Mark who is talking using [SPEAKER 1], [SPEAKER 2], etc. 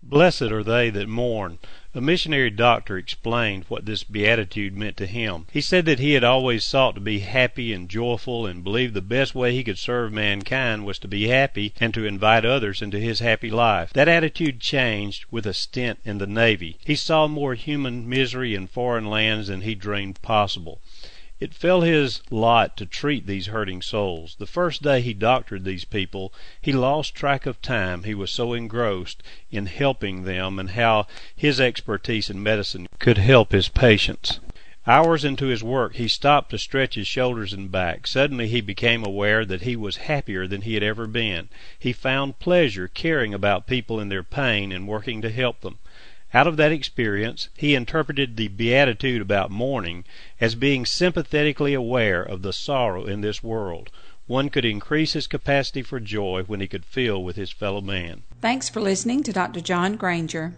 [SPEAKER 1] Blessed are they that mourn. A missionary doctor explained what this beatitude meant to him. He said that he had always sought to be happy and joyful, and believed the best way he could serve mankind was to be happy and to invite others into his happy life. That attitude changed with a stint in the Navy. He saw more human misery in foreign lands than he dreamed possible. It fell his lot to treat these hurting souls. The first day he doctored these people, he lost track of time, he was so engrossed in helping them and how his expertise in medicine could help his patients. Hours into his work, he stopped to stretch his shoulders and back. Suddenly he became aware that he was happier than he had ever been. He found pleasure caring about people in their pain and working to help them. Out of that experience, he interpreted the beatitude about mourning as being sympathetically aware of the sorrow in this world. One could increase his capacity for joy when he could feel with his fellow man.
[SPEAKER 2] Thanks for listening to Dr. John Granger.